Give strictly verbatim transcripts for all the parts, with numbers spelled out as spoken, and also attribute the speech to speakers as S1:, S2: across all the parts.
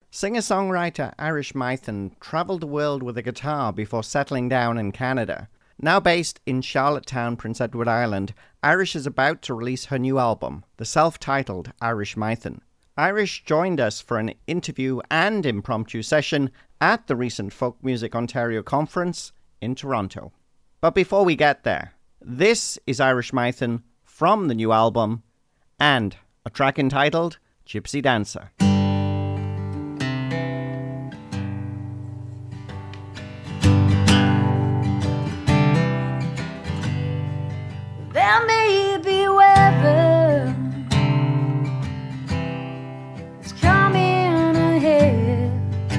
S1: Singer-songwriter Irish Maithen travelled the world with a guitar before settling down in Canada. Now based in Charlottetown, Prince Edward Island, Irish is about to release her new album, the self-titled Irish Maithen. Irish joined us for an interview and impromptu session at the recent Folk Music Ontario conference in Toronto. But before we get there, this is Irish Maithen from the new album and a track entitled Gypsy Dancer.
S2: There may be weather that's coming ahead.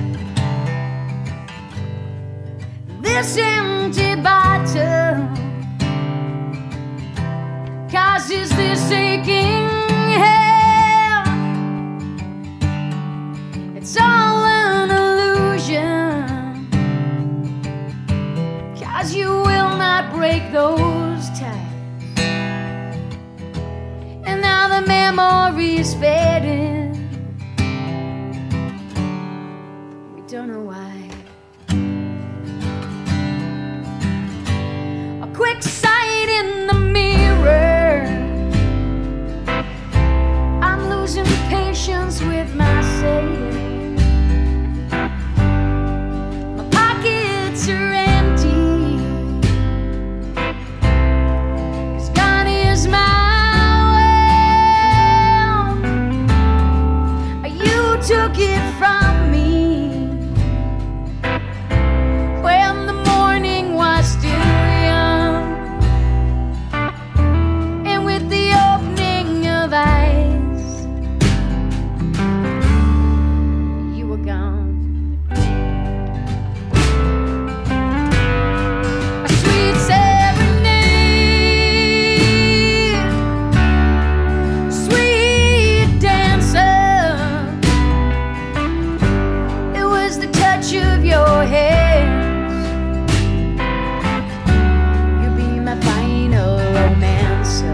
S2: This empty bottle causes this aching head. It's all an illusion, 'cause you will not break those ties. And now the memory's fading. We don't know why. A quick sight in the mirror. I'm losing patience with myself. My pockets are empty, 'cause gone is my took it from me when the morning was still young, and with the opening of eyes, you were gone. A sweet serenade, sweet dancer, of your hands. You'll be my final romancer.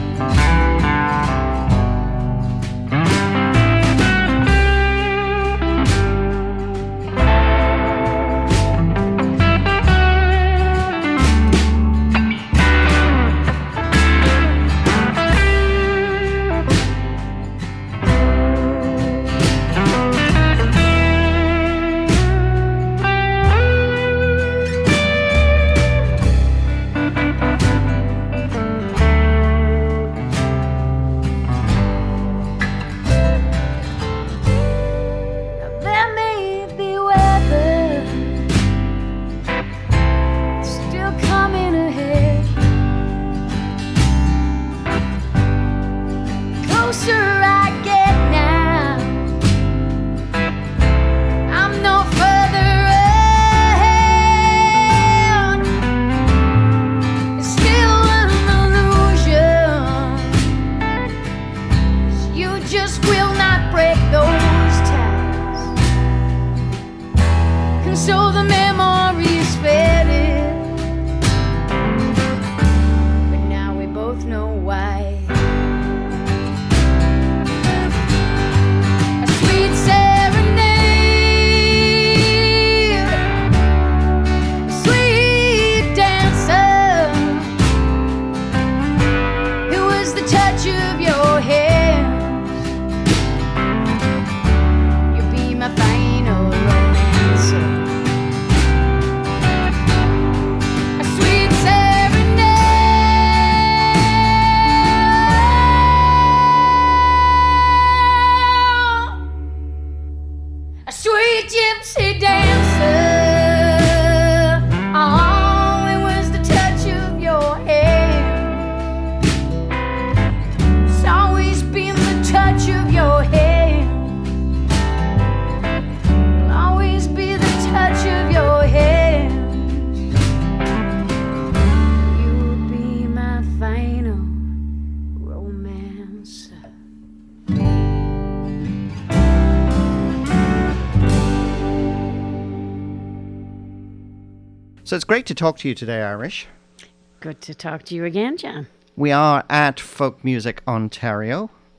S1: So it's great to talk to you today, Irish.
S3: Good to talk to you again, John.
S1: We are at Folk Music Ontario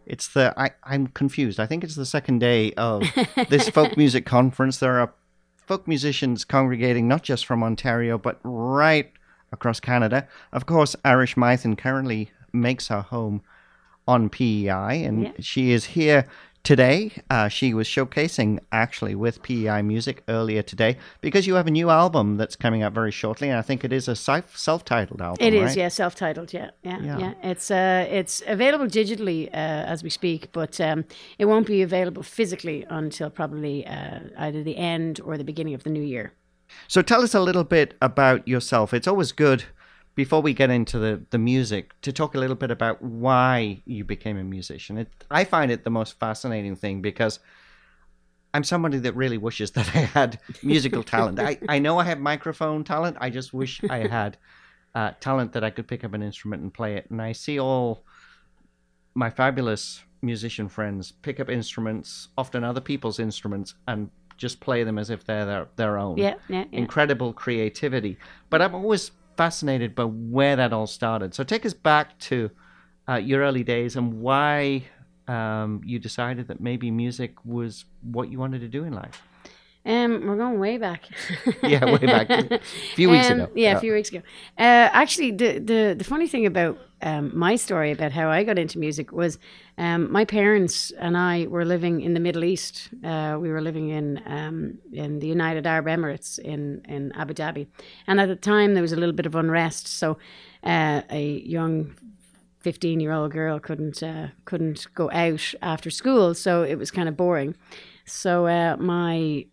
S1: It's the I, I'm confused. I think it's the second day of this folk music conference. There are folk musicians congregating not just from Ontario, but right across Canada. Of course, Irish Mythen currently makes her home on P E I, and
S3: Yeah.
S1: she is here today. Uh, she was showcasing actually with P E I Music earlier today because you have a new album that's coming out very shortly, and I think it is a self- self-titled album.
S3: It is,
S1: right?
S3: yeah, self-titled, yeah, yeah,
S1: Yeah.
S3: yeah. It's uh, it's available digitally uh, as we speak, but um, it won't be available physically until probably uh, either the end or the beginning of the new year.
S1: So tell us a little bit about yourself. It's always good, before we get into the, the music, to talk a little bit about why you became a musician. It, I find it the most fascinating thing because I'm somebody that really wishes that I had musical talent. I, I know I have microphone talent. I just wish I had uh, talent that I could pick up an instrument and play it. And I see all my fabulous musician friends pick up instruments, often other people's instruments, and just play them as if they're their, their own.
S3: Yeah, yeah, yeah.
S1: Incredible creativity. But I'm always fascinated by where that all started. So take us back to uh, your early days and why um, you decided that maybe music was what you wanted to do in life.
S3: Um, we're going way back.
S1: Yeah, way back. A few weeks
S3: Um,
S1: ago.
S3: Yeah, a few weeks ago. Uh, actually, the, the the funny thing about um, my story about how I got into music was um, my parents and I were living in the Middle East. Uh, we were living in um, in the United Arab Emirates in, in Abu Dhabi. And at the time, there was a little bit of unrest. So uh, a young fifteen-year-old girl couldn't uh, couldn't go out after school. So it was kind of boring. So uh, my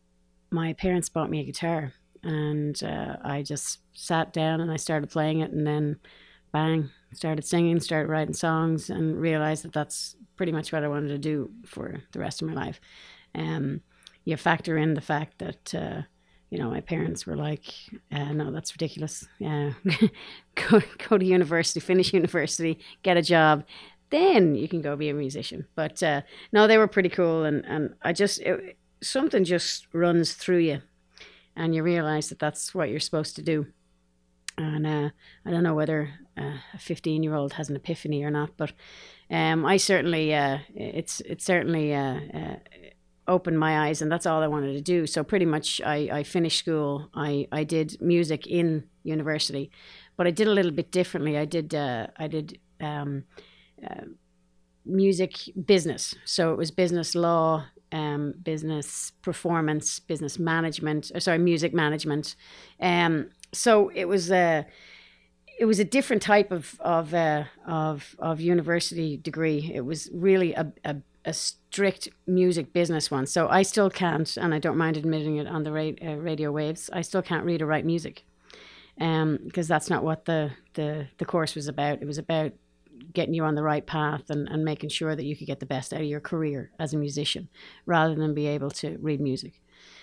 S3: my parents bought me a guitar, and uh, I just sat down and I started playing it, and then bang, started singing, started writing songs, and realized that that's pretty much what I wanted to do for the rest of my life. Um, you factor in the fact that uh, you know, my parents were like, uh, "No, that's ridiculous. Yeah, go go to university, finish university, get a job." Then you can go be a musician. But uh, no, they were pretty cool, and, and I just it, something just runs through you, and you realize that that's what you're supposed to do. And uh, I don't know whether uh, a fifteen-year-old has an epiphany or not, but um, I certainly uh, it's it's certainly uh, uh, opened my eyes, and that's all I wanted to do. So pretty much, I, I finished school. I, I did music in university, but I did a little bit differently. I did uh, I did. Um, uh, music business. So it was business law, um, business performance, business management, or sorry, music management. Um, so it was a, it was a different type of, of, uh, of, of university degree. It was really a, a, a strict music business one. So I still can't, and I don't mind admitting it on the ra- uh, radio waves, I still can't read or write music. Um, because that's not what the, the, the course was about. It was about getting you on the right path and, and making sure that you could get the best out of your career as a musician rather than be able to read music.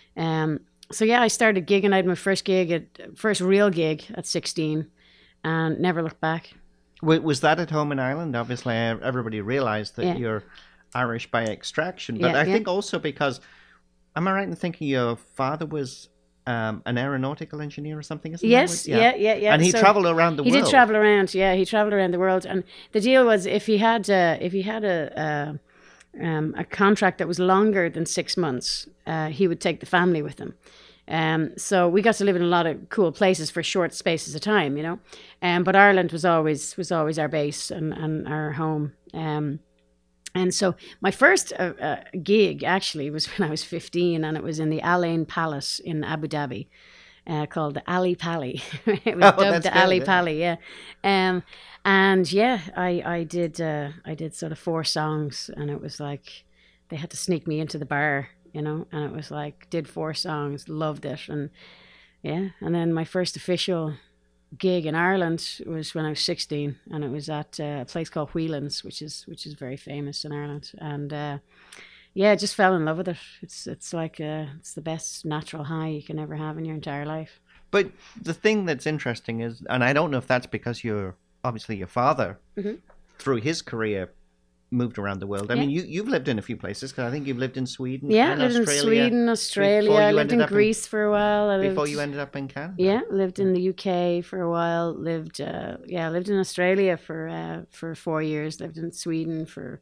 S3: Um, so yeah, I started gigging. I had my first gig, at first real gig at sixteen and never looked back.
S1: Was that at home in Ireland? Obviously, everybody realized that
S3: Yeah.
S1: you're Irish by extraction. But
S3: Yeah,
S1: I
S3: yeah.
S1: think also because, am I right in thinking your father was um, an aeronautical engineer or something? Isn't
S3: Yes,
S1: that right?
S3: yeah, yeah, yeah.
S1: And he
S3: So
S1: traveled around the
S3: he
S1: world.
S3: did travel around. Yeah, he traveled around the world. And the deal was, if he had uh, if he had a a, um, a contract that was longer than six months, uh, he would take the family with him. Um, so we got to live in a lot of cool places for short spaces of time, you know. Um, but Ireland was always was always our base and, and our home. Um, and so my first uh, uh, gig actually was when I was fifteen, and it was in the Al Ain Palace in Abu Dhabi. Uh, called the Ali Pali. It was
S1: Oh,
S3: dubbed
S1: that's
S3: the
S1: good,
S3: Ali
S1: yeah.
S3: Pali, yeah. Um, and yeah, I I did uh, I did sort of four songs, and it was like they had to sneak me into the bar, you know. And it was like did four songs, loved it, and yeah. And then my first official gig in Ireland was when I was sixteen, and it was at uh, a place called Whelan's, which is which is very famous in Ireland, and. Uh, Yeah, I just fell in love with it. It's it's like uh, it's the best natural high you can ever have in your entire life.
S1: But the thing that's interesting is, and I don't know if that's because you're obviously your father,
S3: Mhm.
S1: through his career, moved around the world. I
S3: Yeah.
S1: mean, you you've lived in a few places because I think you've lived in Sweden.
S3: Yeah, I
S1: and
S3: lived in
S1: Australia
S3: Sweden, Australia.
S1: before
S3: I
S1: you
S3: lived
S1: ended
S3: in
S1: up in-
S3: Greece for a while. I lived,
S1: before you ended up in Canada.
S3: Yeah, lived in the U K for a while. Lived, uh, yeah, lived in Australia for uh, for four years. Lived in Sweden for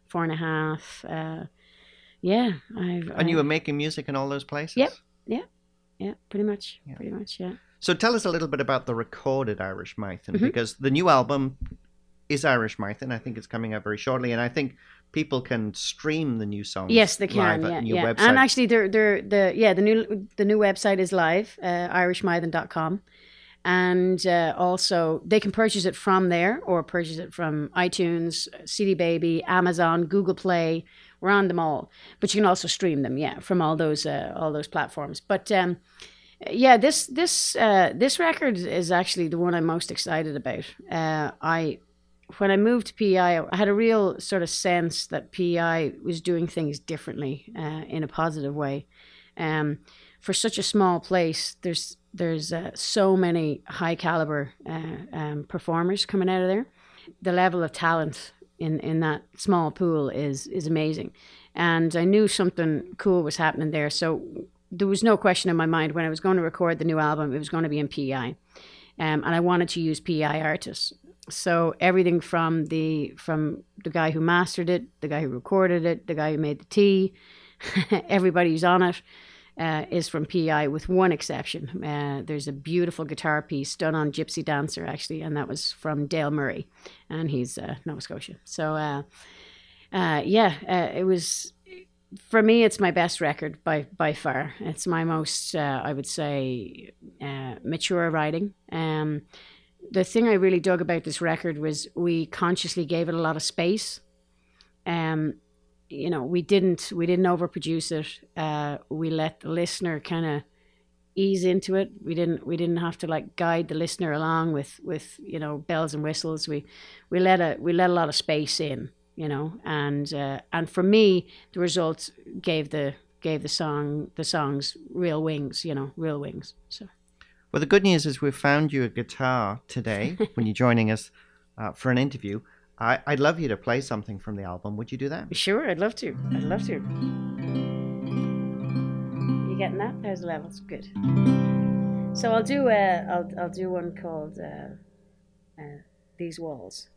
S3: four and a half. Uh, yeah, I've.
S1: And you
S3: I-
S1: were making music in all those places?
S3: Yep. Yeah, yeah, pretty much, pretty much, yeah.
S1: So tell us a little bit about the recorded Irish Mython,
S3: Mm-hmm.
S1: because the new album is Irish Mython. I think it's coming out very shortly, and I think people can stream the new songs.
S3: Yes, they can.
S1: live
S3: Yeah,
S1: at your
S3: yeah.
S1: website.
S3: And actually, they're, they're, the yeah the new the new website is live, uh, irish mython dot com, and uh, also they can purchase it from there or purchase it from iTunes, C D Baby, Amazon, Google Play. We're on them all, but you can also stream them, yeah, from all those uh, all those platforms. But um, yeah, this this uh, this record is actually the one I'm most excited about. Uh, I when I moved to P I, I had a real sort of sense that P I was doing things differently uh, in a positive way. Um, for such a small place, there's there's uh, so many high caliber uh, um, performers coming out of there. The level of talent in, in that small pool is is amazing, and I knew something cool was happening there. So there was no question in my mind when I was going to record the new album, it was going to be in P I, um, and I wanted to use P I artists. So everything from the from the guy who mastered it, the guy who recorded it, the guy who made the tea, everybody who's on it uh, is from P I, with one exception. Uh, there's a beautiful guitar piece done on Gypsy Dancer, actually, and that was from Dale Murray, and he's uh, Nova Scotia. So uh, uh, yeah, uh, it was, for me, it's my best record by by far. It's my most, uh, I would say, uh, mature writing. Um, the thing I really dug about this record was we consciously gave it a lot of space. Um, you know, we didn't we didn't overproduce it. Uh, we let the listener kind of ease into it. We didn't we didn't have to like guide the listener along with with you know bells and whistles. We we let a we let a lot of space in. You know, and uh, and for me, the result gave the gave the song the songs real wings. You know, real wings. So.
S1: Well, the good news is we've found you a guitar today when you're joining us uh, for an interview. I, I'd love you to play something from the album. Would you do that?
S3: Sure, I'd love to. I'd love to. You getting that? There's the levels. Good. So I'll do uh, I'll I'll do one called uh, uh, These Walls.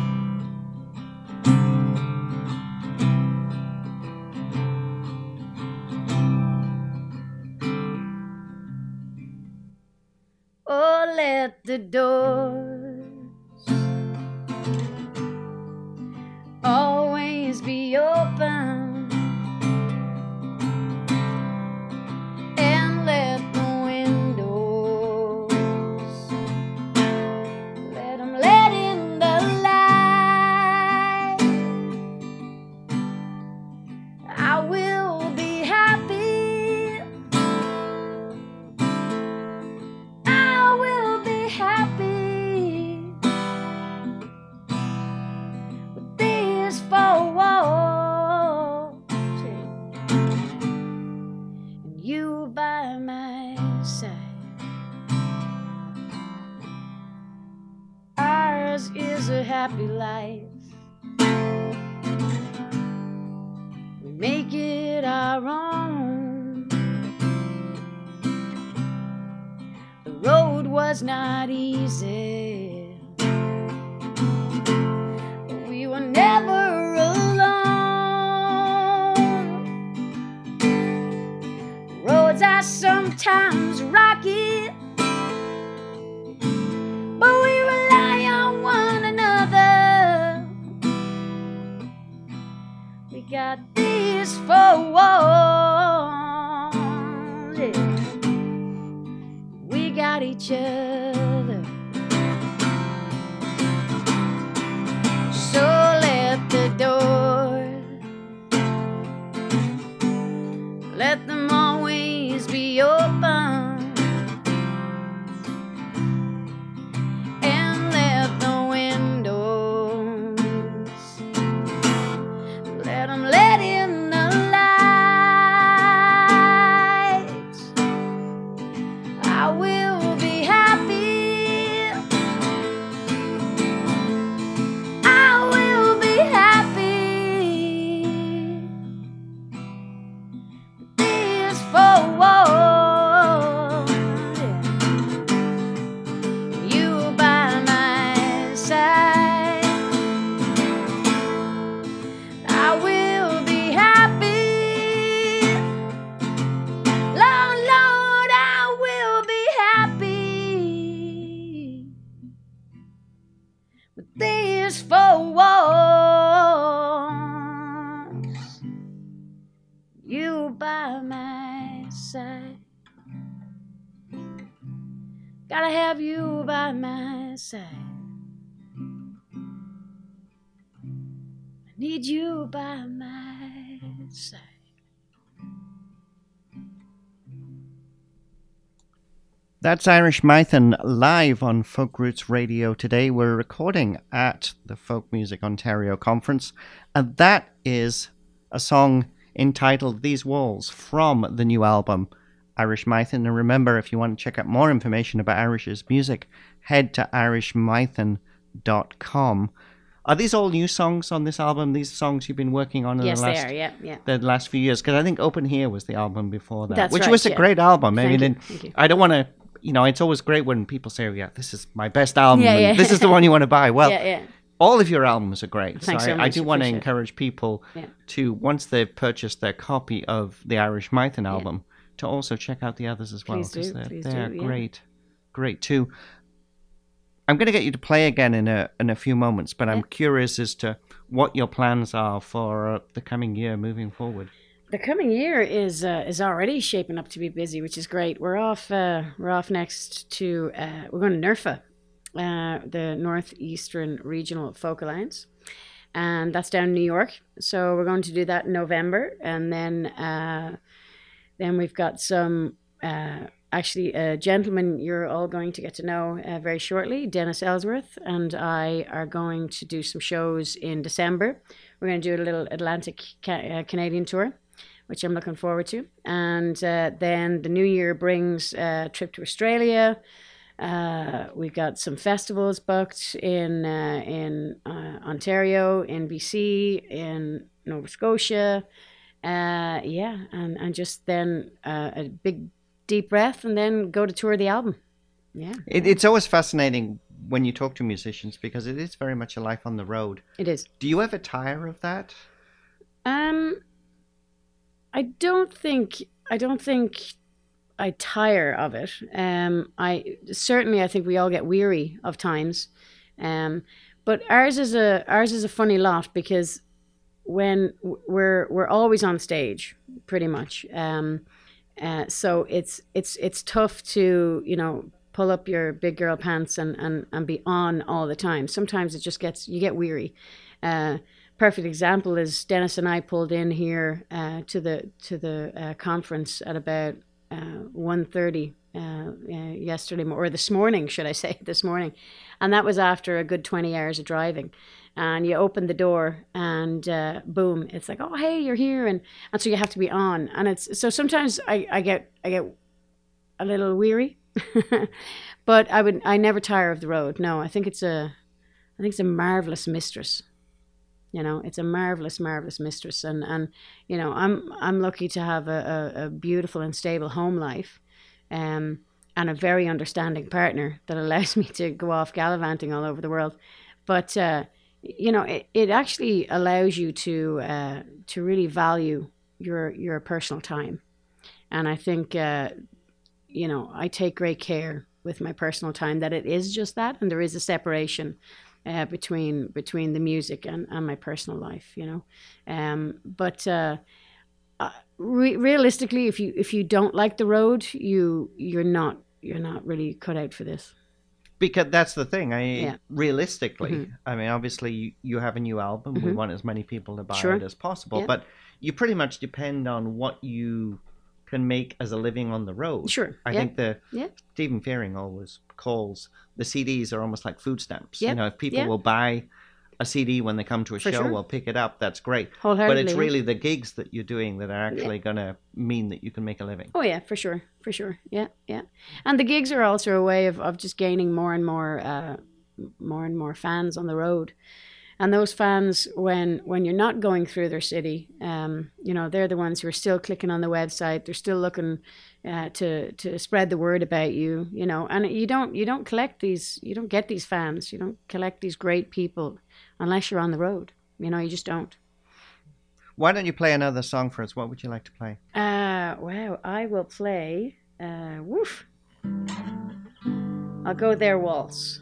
S3: Oh, let the doors always be open, and let the windows, let them let in the light. I will be happy. Happy with these four walls and you by my side. Ours is a happy life. We make it our own. The road was not easy, but we were never alone. The roads are sometimes rocky, but we rely on one another. We got these four walls, yeah. We got each other. So let the door, let them always be open, and let the windows, let them let in the light. I will be happy. I will be happy. These four walls, you by my side. I you by my side. Gotta have you by my side. I need you by my side.
S1: That's Irish Mython live on Folk Roots Radio today. We're recording at the Folk Music Ontario Conference, and that is a song entitled These Walls from the new album Irish Mython. And remember, if you want to check out more information about Irish's music, head to irish mython dot com. Are these all new songs on this album? These songs you've been working on in
S3: Yes,
S1: the last
S3: they are. Yeah, yeah.
S1: the last few years? Because I think Open Here was the album before that,
S3: That's
S1: which
S3: right,
S1: was a
S3: yeah.
S1: great album. I
S3: Thank
S1: mean,
S3: you,
S1: and
S3: thank you.
S1: I don't want to, you know, it's always great when people say, oh, yeah, this is my best album.
S3: Yeah,
S1: and
S3: yeah.
S1: This is the one you want to buy. Well,
S3: Yeah, yeah.
S1: all of your albums are great.
S3: Thanks
S1: so
S3: so
S1: I, I
S3: much,
S1: do want to
S3: appreciate it.
S1: encourage people
S3: Yeah.
S1: to, once they've purchased their copy of the Irish Mython album, to also check out the others as well.
S3: Please do,
S1: 'cause they're,
S3: please
S1: they're
S3: do, yeah.
S1: great, great too. I'm going to get you to play again in a in a few moments, but I'm
S3: Yeah.
S1: curious as to what your plans are for uh, the coming year moving forward.
S3: The coming year is uh, is already shaping up to be busy, which is great. We're off. Uh, we're off next to. Uh, we're going to NERFA, uh, the Northeastern Regional Folk Alliance, and that's down in New York. So we're going to do that in November, and then uh, then we've got some. Uh, Actually, a gentleman you're all going to get to know uh, very shortly, Dennis Ellsworth, and I are going to do some shows in December. We're going to do a little Atlantic ca- uh, Canadian tour, which I'm looking forward to. And uh, then the new year brings a trip to Australia. Uh, we've got some festivals booked in uh, in uh, Ontario, in B C, in Nova Scotia. Uh, yeah, and, and just then uh, a big deep breath and then go to tour the album. Yeah.
S1: It, it's always fascinating when you talk to musicians because it is very much a life on the road.
S3: It is.
S1: Do you ever tire of that?
S3: Um, I don't think I don't think I tire of it. Um, I certainly I think we all get weary of times. Um, but ours is a ours is a funny lot because when we're we're always on stage, pretty much. Um, uh, so it's it's it's tough to you know pull up your big girl pants and, and, and be on all the time. Sometimes it just gets you get weary. Uh, perfect example is Dennis and I pulled in here uh, to the to the uh, conference at about uh, one thirty uh, uh, yesterday mo- or this morning, should I say this morning, and that was after a good twenty hours of driving. And you open the door and uh, boom, it's like, oh hey, you're here, and, and so you have to be on. And it's so sometimes I, I get I get a little weary, but I would I never tire of the road. No, I think it's a I think it's a marvelous mistress. You know, it's a marvelous, marvelous mistress, and, and you know, I'm I'm lucky to have a, a, a beautiful and stable home life, um, and a very understanding partner that allows me to go off gallivanting all over the world. But uh, you know, it, it actually allows you to uh, to really value your your personal time, and I think uh, you know I take great care with my personal time that it is just that, and there is a separation uh, between between the music and, and my personal life, you know. Um, but uh, uh, re- realistically, if you if you don't like the road, you you're not you're not really cut out for this.
S1: Because that's the thing. I
S3: Yeah.
S1: realistically,
S3: Mhm.
S1: I mean, obviously, you, you have a new album. We
S3: Mhm.
S1: want as many people to buy
S3: Sure.
S1: it as possible,
S3: Yeah.
S1: but you pretty much depend on what you can make as a living on the road.
S3: Sure.
S1: I
S3: Yeah.
S1: think the
S3: Yeah.
S1: Stephen Fearing always calls the C Ds are almost like food stamps.
S3: Yeah.
S1: You know, if people
S3: Yeah.
S1: will buy a C D when they come to a
S3: For
S1: show,
S3: sure.
S1: will pick it up. That's great. But
S3: Wholeheartedly.
S1: it's
S3: yeah.
S1: really the gigs that you're doing that are actually going to mean that you can make a living.
S3: Oh yeah, for sure, for sure. Yeah, yeah. And the gigs are also a way of, of just gaining more and more, uh, more and more fans on the road. And those fans, when when you're not going through their city, um, you know, they're the ones who are still clicking on the website. They're still looking uh, to to spread the word about you. You know, and you don't you don't collect these, you don't get these fans. You don't collect these great people unless you're on the road. You know, you just don't.
S1: Why don't you play another song for us? What would you like to play?
S3: Uh, wow, I will play, uh, woof. I'll go there, Waltz.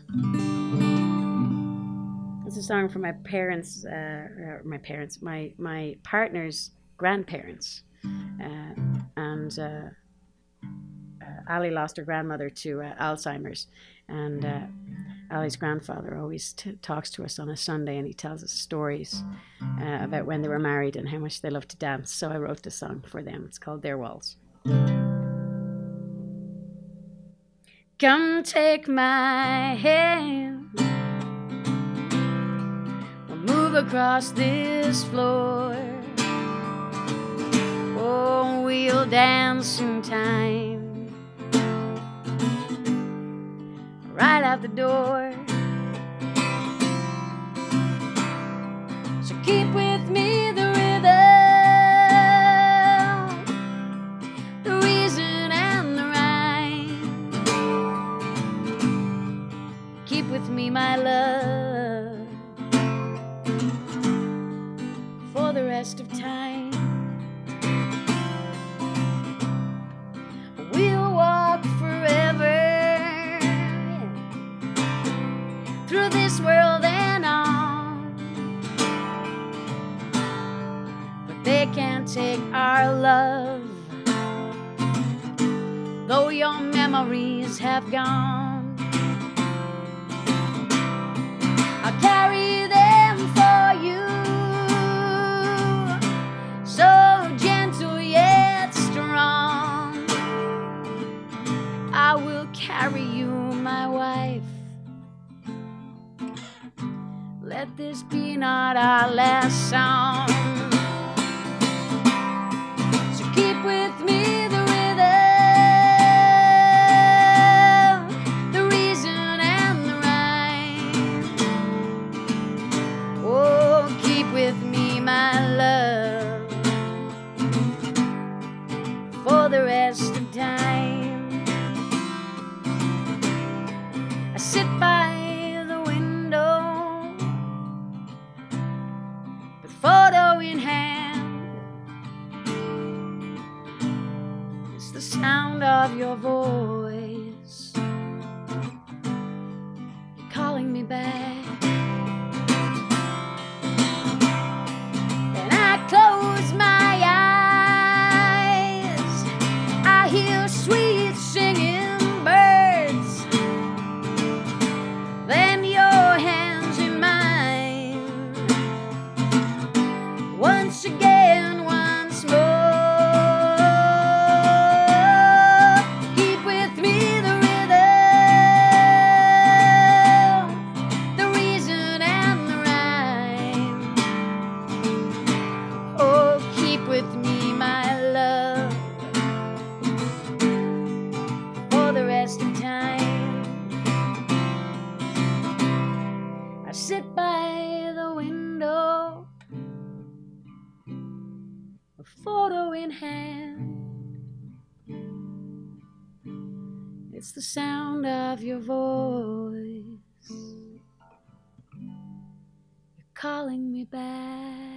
S3: It's a song from my parents, uh, or my parents, my, my partner's grandparents. uh, and uh, uh, Ali lost her grandmother to uh, Alzheimer's, and uh, Ali's grandfather always t- talks to us on a Sunday, and he tells us stories uh, about when they were married and how much they loved to dance. So I wrote this song for them. It's called Their Waltz. Come take my hand, we'll move across this floor. Oh, we'll dance in time, right out the door. So keep with me the rhythm, the reason and the rhyme. Keep with me my love for the rest of time. We'll walk forever through this world and on, but they can't take our love, though your memories have gone. I'll carry them for you, so gentle yet strong. I will carry you, my wife. Let this be not our last song. So keep with me the rhythm, the reason and the rhyme. Oh, keep with me my love for the rest of time. I sit by the window, the photo in hand. It's the sound of your voice calling me back. And I close my eyes, I hear sweet singing birds. Then your hands in mine, once again, once more. Keep with me the rhythm, the reason and the rhyme. Oh, keep with me my love for the rest of time. I sit by the window, a photo in hand. It's the sound of your voice, you're calling me back.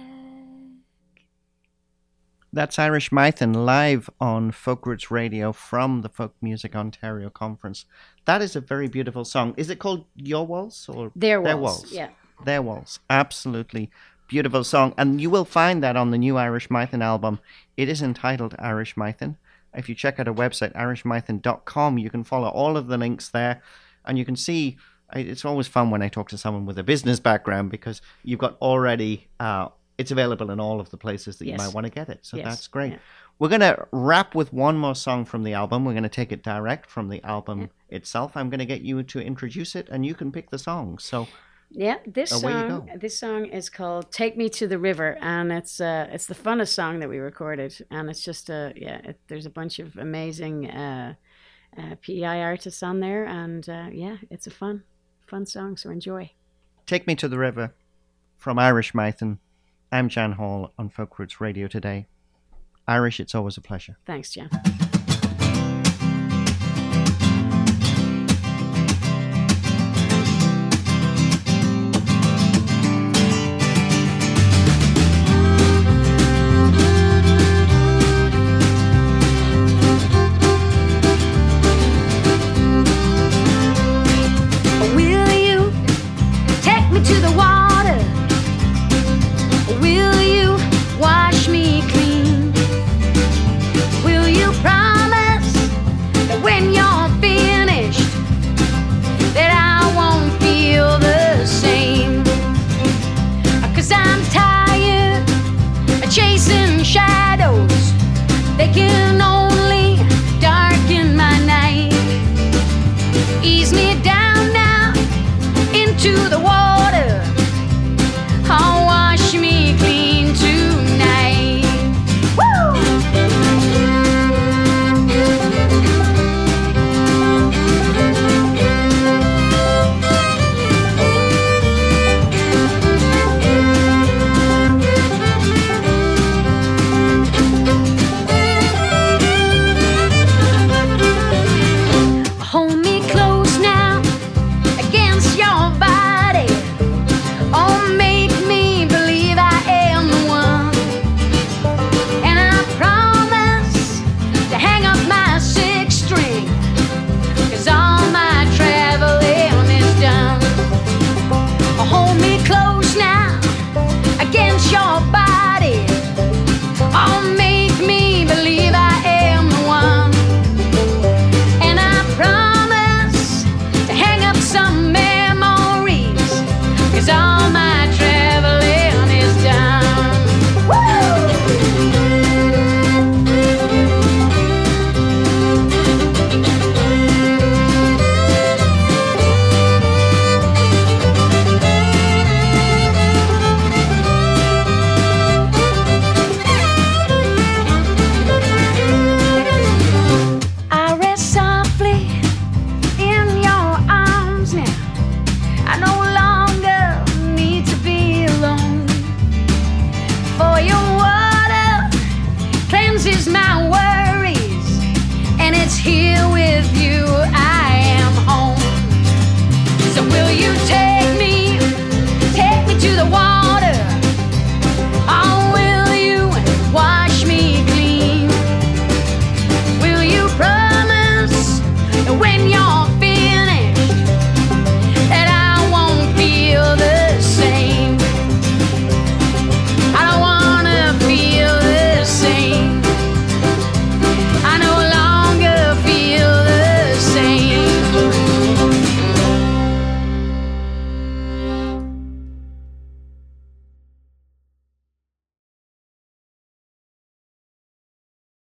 S1: That's Irish Mythen live on Folk Roots Radio from the Folk Music Ontario Conference. That is a very beautiful song. Is it called Your Waltz or
S3: Their
S1: Their
S3: Waltz,
S1: Waltz?
S3: yeah.
S1: Their Waltz. Absolutely beautiful song. And you will find that on the new Irish Mythen album. It is entitled Irish Mythen. If you check out our website, irish mythen dot com, you can follow all of the links there. And you can see, it's always fun when I talk to someone with a business background because you've got already, uh, it's available in all of the places that
S3: Yes.
S1: you might want to get it. So
S3: Yes,
S1: that's great.
S3: yeah.
S1: We're going to wrap with one more song from the album. We're going to take it direct from the album itself. I'm going to get you to introduce it and you can pick the song. So
S3: Yeah, this
S1: Away you
S3: song.
S1: go.
S3: This song is called "Take Me to the River," and it's uh, it's the funnest song that we recorded. And it's just a yeah. It, there's a bunch of amazing uh, uh, P E I artists on there, and uh, yeah, it's a fun, fun song. So enjoy.
S1: Take Me to the River from Irish Mythen. I'm Jan Hall on Folk Roots Radio today. Irish, it's always a pleasure.
S3: Thanks, Jan.